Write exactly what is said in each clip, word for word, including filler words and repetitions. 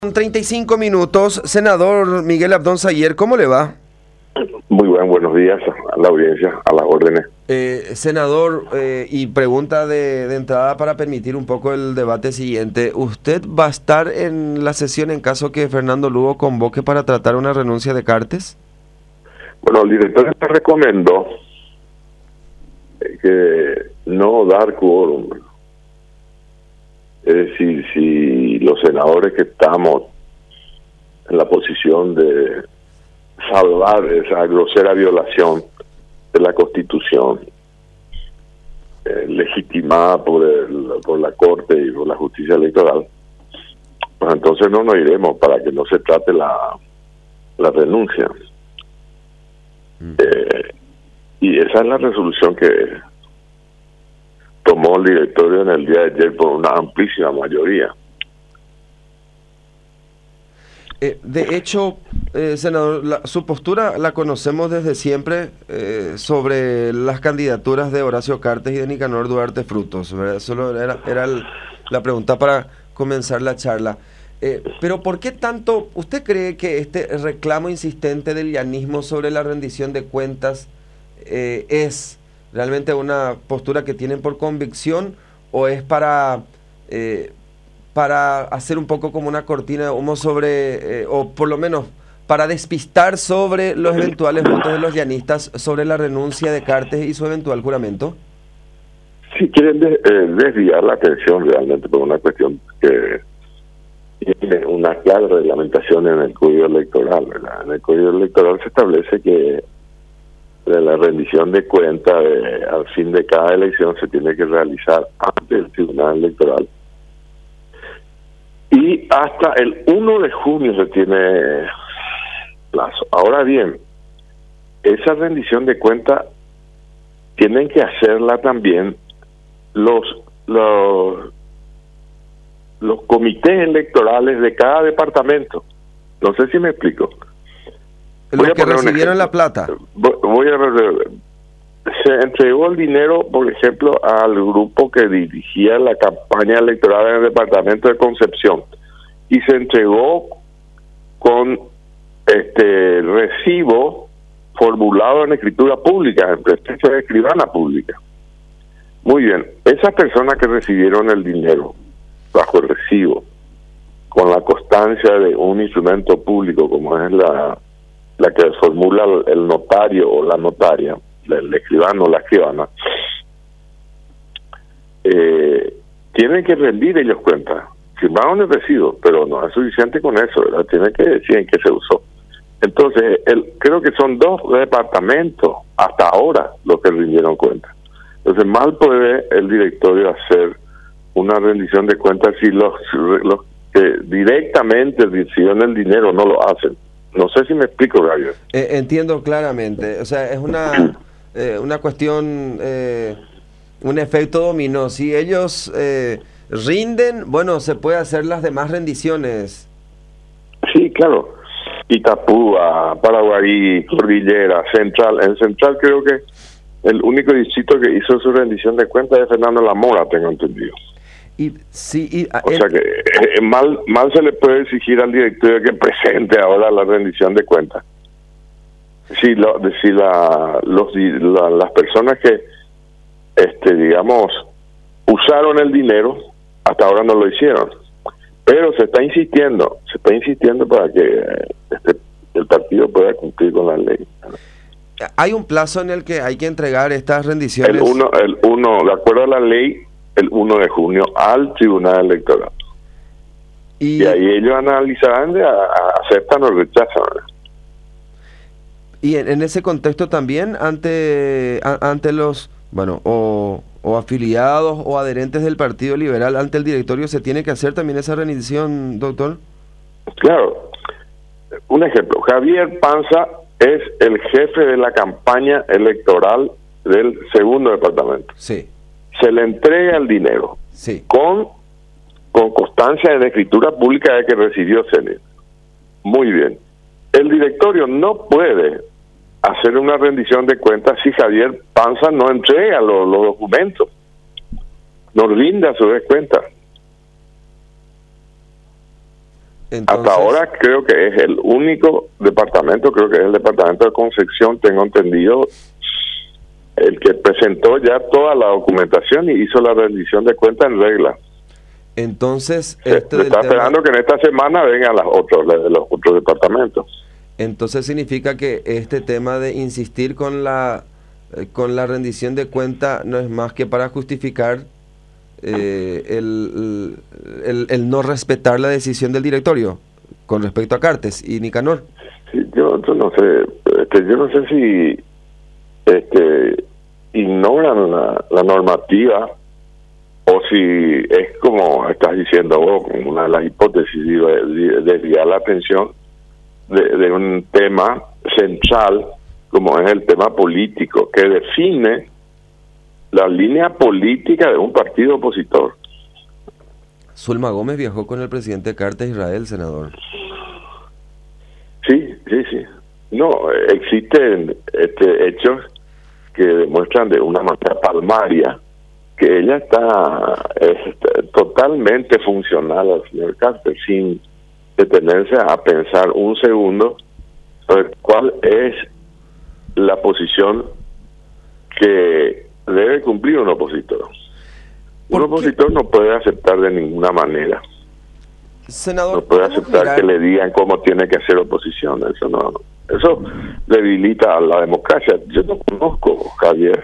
treinta y cinco minutos, senador Miguel Abdón Sayer, ¿cómo le va? Muy buen, buenos días a la audiencia, a las órdenes. Eh, senador, eh, y pregunta de, de entrada para permitir un poco el debate siguiente. ¿Usted va a estar en la sesión en caso que Fernando Lugo convoque para tratar una renuncia de Cartes? Bueno, el director me recomendó que no dar quórum. Es decir, si los senadores que estamos en la posición de salvar esa grosera violación de la Constitución, eh, legitimada por, el, por la Corte y por la justicia electoral, pues entonces no nos iremos para que no se trate la, la renuncia. Mm. Eh, y esa es la resolución que tomó el directorio en el día de ayer por una amplísima mayoría. Eh, de hecho, eh, senador, la, su postura la conocemos desde siempre eh, sobre las candidaturas de Horacio Cartes y de Nicanor Duarte Frutos, ¿verdad? Solo era, era el, la pregunta para comenzar la charla. Eh, pero ¿por qué tanto usted cree que este reclamo insistente del llanismo sobre la rendición de cuentas eh, es realmente una postura que tienen por convicción o es para... Eh, para hacer un poco como una cortina de humo sobre, eh, o por lo menos para despistar sobre los eventuales votos de los llanistas sobre la renuncia de Cartes y su eventual juramento? Si quieren de, eh, desviar la atención realmente por una cuestión que tiene una clara reglamentación en el Código Electoral, ¿verdad? En el Código Electoral se establece que la rendición de cuentas de, al fin de cada elección se tiene que realizar ante el Tribunal Electoral. Y hasta el uno de junio se tiene plazo. Ahora bien, esa rendición de cuentas tienen que hacerla también los, los, los comités electorales de cada departamento. No sé si me explico. Los que recibieron la plata. Voy, voy a se entregó el dinero, por ejemplo, al grupo que dirigía la campaña electoral en el departamento de Concepción y se entregó con este recibo formulado en escritura pública, en presencia de escribana pública. Muy bien, esas personas que recibieron el dinero bajo el recibo, con la constancia de un instrumento público como es la, la que formula el notario o la notaria, el escribano o la escribana, eh, tienen que rendir ellos cuentas. Firmaron el recibo, pero no es suficiente con eso, ¿verdad? Tienen que decir en qué se usó. Entonces, el, creo que son dos departamentos hasta ahora los que rindieron cuentas. Entonces, mal puede el directorio hacer una rendición de cuentas si los, los que directamente reciben el dinero no lo hacen. No sé si me explico, Gabriel. Eh, entiendo claramente. O sea, es una... Eh, una cuestión, eh, un efecto dominó. Si ellos eh, rinden, bueno, se puede hacer las demás rendiciones. Sí, claro. Itapúa, Paraguarí, Cordillera, Central. En Central creo que el único distrito que hizo su rendición de cuentas es Fernando Lamora, tengo entendido. Y, sí, y, o el... sea que eh, mal, mal se le puede exigir al directorio que presente ahora la rendición de cuentas. Si, lo, si la, los, la, las personas que, este, digamos, usaron el dinero, hasta ahora no lo hicieron. Pero se está insistiendo, se está insistiendo para que este, el partido pueda cumplir con la ley. ¿Hay un plazo en el que hay que entregar estas rendiciones? El uno, el uno, de acuerdo a la ley, el uno de junio al Tribunal Electoral. Y, y ahí ellos analizarán, de, a, a, aceptan o rechazan, ¿verdad? Y en, en ese contexto también, ante a, ante los, bueno, o, o afiliados o adherentes del Partido Liberal, ante el directorio, ¿se tiene que hacer también esa rendición, doctor? Claro. Un ejemplo, Javier Panza es el jefe de la campaña electoral del segundo departamento. Sí. Se le entrega el dinero. Sí. Con, con constancia en escritura pública de que recibió C N E. Muy bien. El directorio no puede hacer una rendición de cuentas si Javier Panza no entrega los, los documentos, no rinda a su vez cuentas. Entonces, hasta ahora creo que es el único departamento, creo que es el departamento de Concepción, tengo entendido, el que presentó ya toda la documentación y hizo la rendición de cuentas en regla. Entonces, Se, este se del está tema, esperando que en esta semana vengan las otros, de los otros departamentos. entonces significa que este tema de insistir con la eh, con la rendición de cuenta no es más que para justificar eh, el, el, el no respetar la decisión del directorio con respecto a Cartes y Nicanor. Sí, yo, yo no sé, este, yo no sé si este, ignoran la, la normativa o si es como estás diciendo vos, una de las hipótesis de desviar la atención de, de un tema central como es el tema político, que define la línea política de un partido opositor. Zulma Gómez viajó con el presidente Cartes a Israel, senador. Sí, sí, sí. No, existen este, hechos que demuestran de una manera palmaria que ella está, es, totalmente funcional al señor Cartes, sin detenerse a pensar un segundo sobre cuál es la posición que debe cumplir un opositor. Un opositor no puede aceptar de ninguna manera. Senador, no puede aceptar mirar? que le digan cómo tiene que hacer oposición. Eso no, eso debilita a la democracia. Yo no conozco, Javier,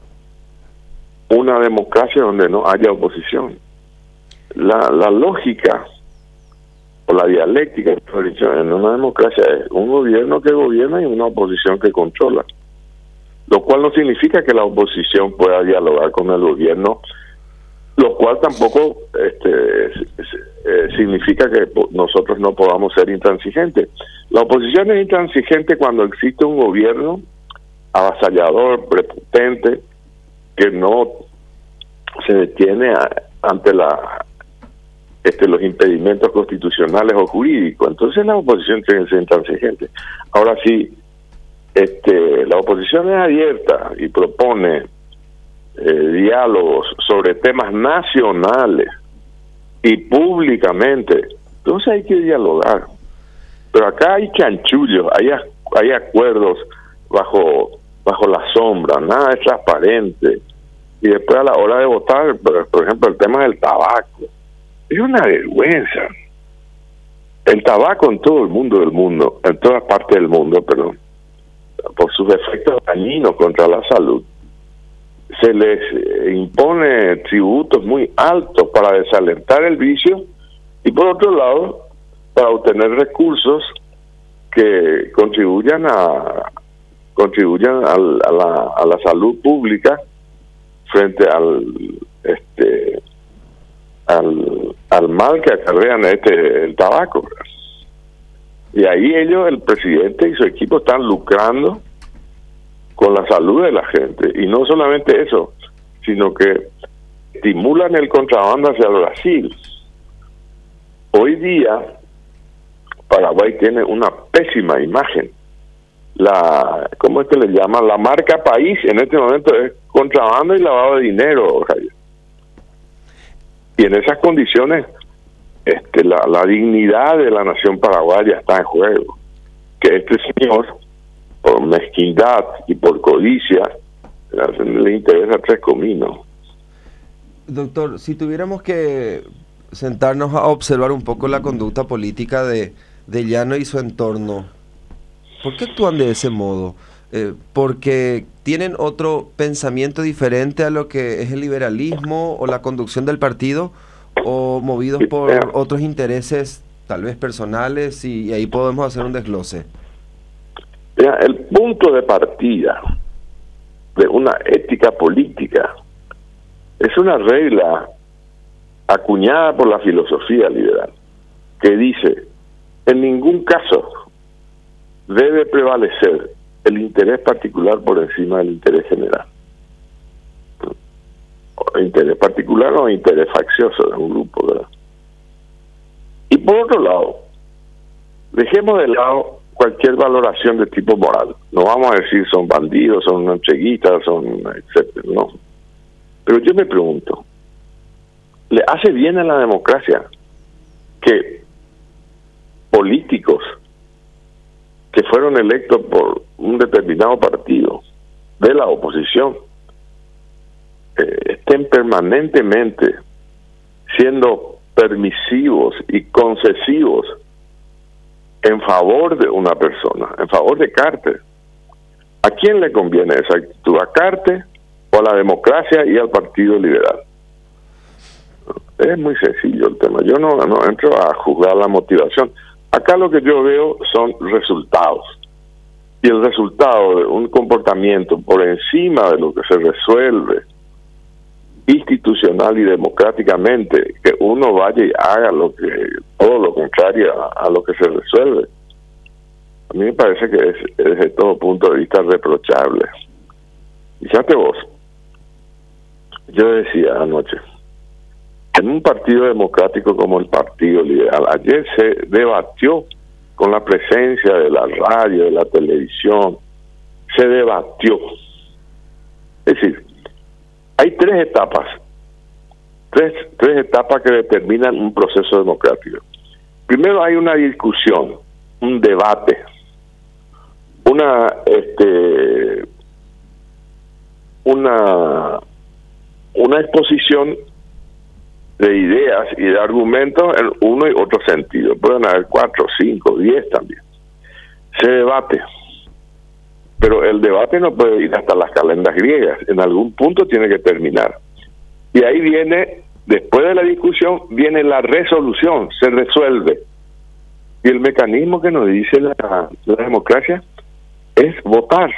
una democracia donde no haya oposición. La, la lógica o la dialéctica en una democracia es un gobierno que gobierna y una oposición que controla, lo cual no significa que la oposición pueda dialogar con el gobierno, lo cual tampoco este, eh, significa que nosotros no podamos ser intransigentes. La oposición es intransigente cuando existe un gobierno avasallador, prepotente, que no se detiene a, ante la este los impedimentos constitucionales o jurídicos. Entonces la oposición tiene que ser intransigente. Ahora sí, este la oposición es abierta y propone eh, diálogos sobre temas nacionales y públicamente, entonces hay que dialogar. Pero acá hay chanchullos, hay, hay acuerdos bajo bajo la sombra, nada es transparente. Y después a la hora de votar, por, por ejemplo, el tema del tabaco, es una vergüenza. El tabaco en todo el mundo del mundo, en todas partes del mundo, perdón, por sus efectos dañinos contra la salud, se les impone tributos muy altos para desalentar el vicio y por otro lado, para obtener recursos que contribuyan a contribuyan al, a, la, a la salud pública frente al este al, al mal que acarrean este el tabaco. Y ahí ellos, el presidente y su equipo, están lucrando con la salud de la gente. Y no solamente eso, sino que estimulan el contrabando hacia Brasil. Hoy día Paraguay tiene una pésima imagen. La, ¿cómo es que le llaman? La marca país en este momento es contrabando y lavado de dinero, Javier. Y en esas condiciones, este, la, la dignidad de la nación paraguaya está en juego. Que este señor, por mezquindad y por codicia, le interesa tres cominos. Doctor, si tuviéramos que sentarnos a observar un poco la conducta política de, de Llano y su entorno, ¿por qué actúan de ese modo? Eh, ¿Porque tienen otro pensamiento diferente a lo que es el liberalismo o la conducción del partido? ¿O movidos por otros intereses tal vez personales? Y, y ahí podemos hacer un desglose. Mira, el punto de partida de una ética política es una regla acuñada por la filosofía liberal que dice: en ningún caso debe prevalecer el interés particular por encima del interés general. O interés particular o interés faccioso de un grupo, ¿verdad? Y por otro lado, dejemos de lado cualquier valoración de tipo moral. No vamos a decir son bandidos, son entreguistas, son etcétera, no. Pero yo me pregunto, ¿le hace bien a la democracia que políticos que fueron electos por un determinado partido de la oposición eh, estén permanentemente siendo permisivos y concesivos en favor de una persona, en favor de Carter. ¿A quién le conviene esa actitud? ¿A Carter o a la democracia y al Partido Liberal? Es muy sencillo el tema. Yo no, no entro a juzgar la motivación. Acá lo que yo veo son resultados. Y el resultado de un comportamiento por encima de lo que se resuelve institucional y democráticamente, que uno vaya y haga lo que todo lo contrario a, a lo que se resuelve, a mí me parece que es, es desde todo punto de vista reprochable. Fíjate vos, yo decía anoche, en un partido democrático como el Partido Liberal, ayer se debatió con la presencia de la radio, de la televisión, se debatió. Es decir, hay tres etapas, tres, tres etapas que determinan un proceso democrático. Primero hay una discusión, un debate, una, este, una, una exposición de ideas y de argumentos en uno y otro sentido. Pueden haber cuatro, cinco, diez también. Se debate. Pero el debate no puede ir hasta las calendas griegas. En algún punto tiene que terminar. Y ahí viene, después de la discusión, viene la resolución. Se resuelve. Y el mecanismo que nos dice la, la democracia es votar.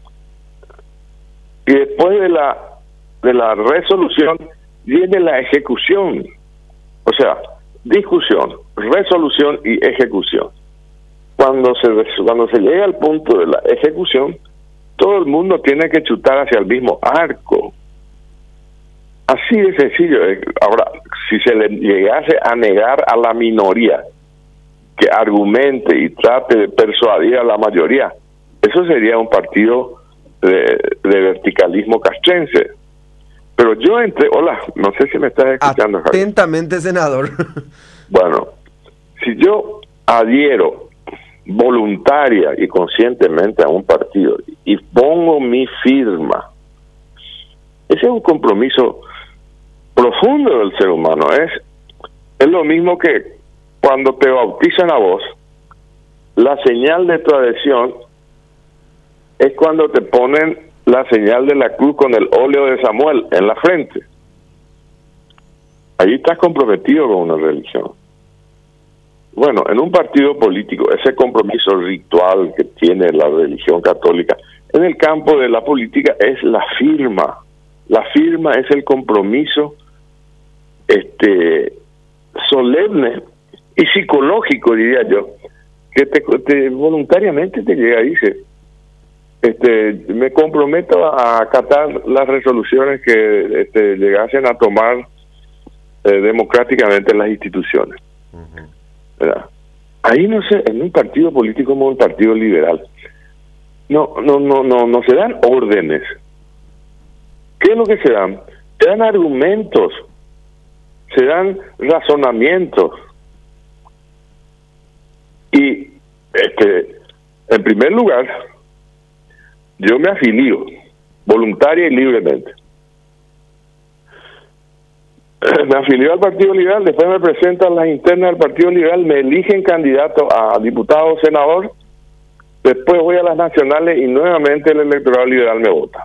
Y después de la, de la resolución viene la ejecución. O sea, discusión, resolución y ejecución. Cuando se cuando se llega al punto de la ejecución, todo el mundo tiene que chutar hacia el mismo arco. Así de sencillo. Ahora, si se le llegase a negar a la minoría que argumente y trate de persuadir a la mayoría, eso sería un partido de, de verticalismo castrense. Pero yo entré, hola, no sé si me estás escuchando, Javier. Atentamente, senador. Bueno, si yo adhiero voluntaria y conscientemente a un partido y pongo mi firma, ese es un compromiso profundo del ser humano. Es, es lo mismo que cuando te bautizan a vos, la señal de tu adhesión es cuando te ponen la señal de la cruz con el óleo de Samuel en la frente. Allí estás comprometido con una religión. Bueno, en un partido político, ese compromiso ritual que tiene la religión católica, en el campo de la política es la firma. La firma es el compromiso este solemne y psicológico, diría yo, que te, te voluntariamente te llega y dice, este, me comprometo a acatar las resoluciones que este, llegasen a tomar eh, democráticamente las instituciones. Uh-huh. ¿Verdad? Ahí no sé, en un partido político como el Partido Liberal, no, no, no, no, no se dan órdenes. ¿Qué es lo que se dan? Se dan argumentos, se dan razonamientos. Y este, en primer lugar, yo me afilio voluntaria y libremente. Me afilió al Partido Liberal, después me presentan las internas del Partido Liberal, me eligen candidato a diputado o senador, después voy a las nacionales y nuevamente el electorado liberal me vota.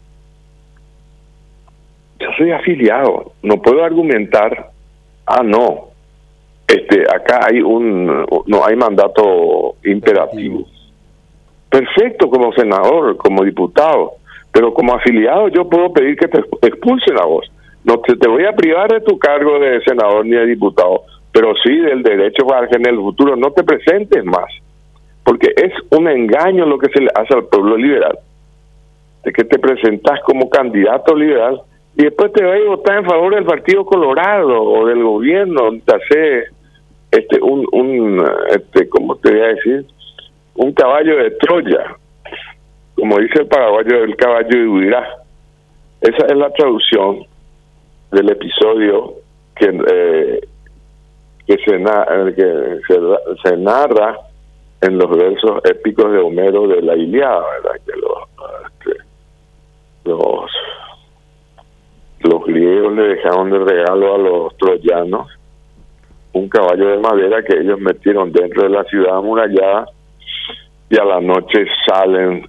Yo soy afiliado, no puedo argumentar, ah no, este acá hay un no hay mandato imperativo. Perfecto, como senador, como diputado, pero como afiliado yo puedo pedir que te expulsen a vos. No te, te voy a privar de tu cargo de senador ni de diputado, pero sí del derecho para que en el futuro no te presentes más, porque es un engaño lo que se le hace al pueblo liberal, de que te presentas como candidato liberal y después te vas a votar en favor del Partido Colorado o del gobierno, te hace este un un este ¿cómo te voy a decir? Un caballo de Troya, como dice el paraguayo, el caballo de huirá. Esa es la traducción del episodio que eh, que se, na que se, se narra en los versos épicos de Homero de la Ilíada, ¿verdad? Que los, este, los, los griegos le dejaron de regalo a los troyanos un caballo de madera que ellos metieron dentro de la ciudad amurallada, y a la noche salen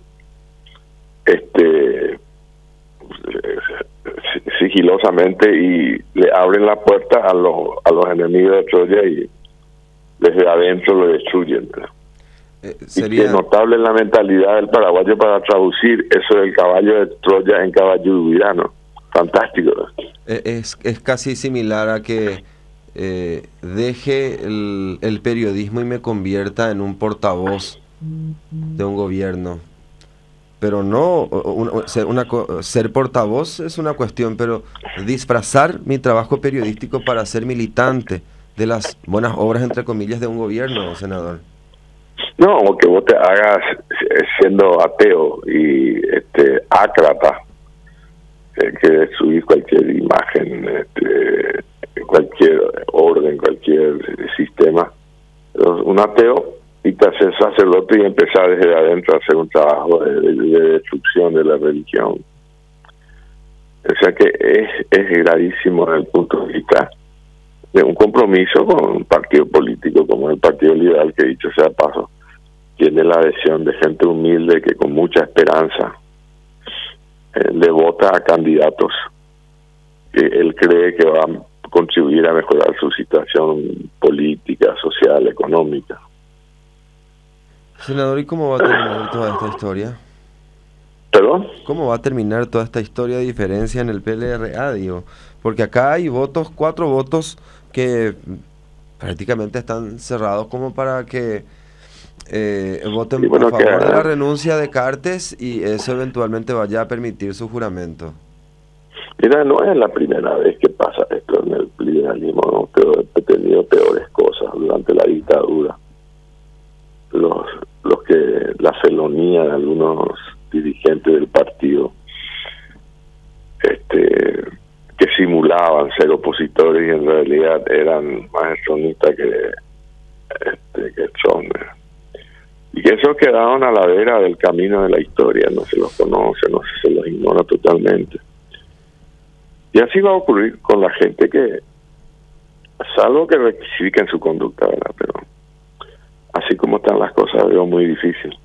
este sigilosamente y le abren la puerta a los a los enemigos de Troya y desde adentro lo destruyen, ¿verdad? Eh, sería... Y que notable la mentalidad del paraguayo para traducir eso del caballo de Troya en caballo iberiano. Fantástico, ¿no? Es, es casi similar a que eh, deje el, el periodismo y me convierta en un portavoz de un gobierno. Pero no, una, ser, una, ser portavoz es una cuestión, pero disfrazar mi trabajo periodístico para ser militante de las buenas obras, entre comillas, de un gobierno, senador. No, o que vos te hagas siendo ateo y este ácrata, eh, que destruir cualquier imagen, este, cualquier orden, cualquier sistema. Un ateo y te haces sacerdote y empezar desde adentro a hacer un trabajo de, de, de destrucción de la religión. O sea que es, es gravísimo desde el punto de vista de un compromiso con un partido político como el Partido Liberal, que dicho sea paso, tiene la adhesión de gente humilde que con mucha esperanza eh, le vota a candidatos que él cree que van a contribuir a mejorar su situación política, social, económica. Senador, ¿y cómo va a terminar toda esta historia? ¿Perdón? ¿Cómo va a terminar toda esta historia de diferencia en el P L R A, digo? Porque acá hay votos, cuatro votos que prácticamente están cerrados como para que eh, voten sí, bueno, a favor que, de la renuncia de Cartes y eso eventualmente vaya a permitir su juramento. Mira, no es la primera vez que pasa esto en el liberalismo, ¿no? Pero he tenido peores cosas durante la dictadura. Los, los que la felonía de algunos dirigentes del partido, este, que simulaban ser opositores y en realidad eran más estronistas que este, que son, y que esos quedaron a la vera del camino de la historia, no se los conoce, no se los ignora totalmente. Y así va a ocurrir con la gente que, salvo que rectifiquen su conducta, ¿verdad? Pero así como están las cosas, veo muy difícil.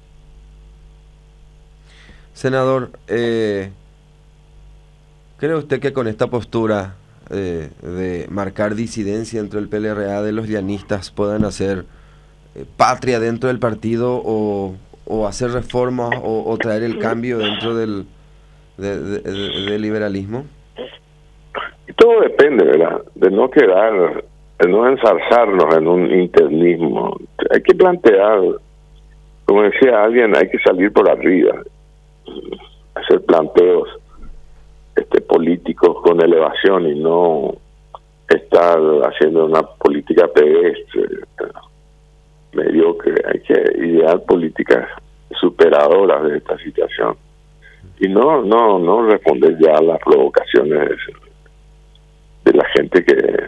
Senador, eh, ¿cree usted que con esta postura eh, de marcar disidencia entre el P L R A de los llanistas puedan hacer eh, patria dentro del partido o, o hacer reformas o, o traer el cambio dentro del de, de, de, de liberalismo? Y todo depende, ¿verdad? De no quedar, de no ensarzarnos en un internismo. Hay que plantear, como decía alguien, hay que salir por arriba, hacer planteos este políticos con elevación y no estar haciendo una política pedestre, mediocre. Hay que idear políticas superadoras de esta situación y no no no responder ya a las provocaciones de la gente que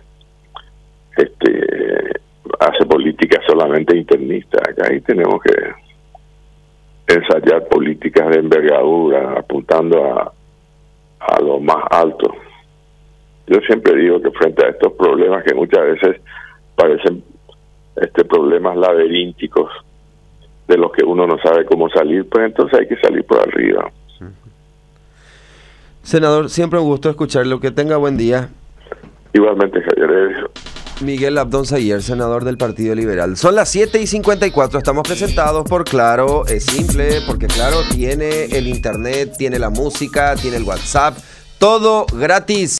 este hace política solamente internista. Acá ahí tenemos que ensayar políticas de envergadura, apuntando a, a lo más alto. Yo siempre digo que frente a estos problemas que muchas veces parecen este problemas laberínticos de los que uno no sabe cómo salir, pues entonces hay que salir por arriba. Senador, siempre un gusto escucharlo. Que tenga buen día. Igualmente, Javier. Miguel Abdón Sayer, senador del Partido Liberal. Son las siete y cincuenta y cuatro, estamos presentados por Claro. Es simple, porque Claro tiene el internet, tiene la música, tiene el WhatsApp, todo gratis.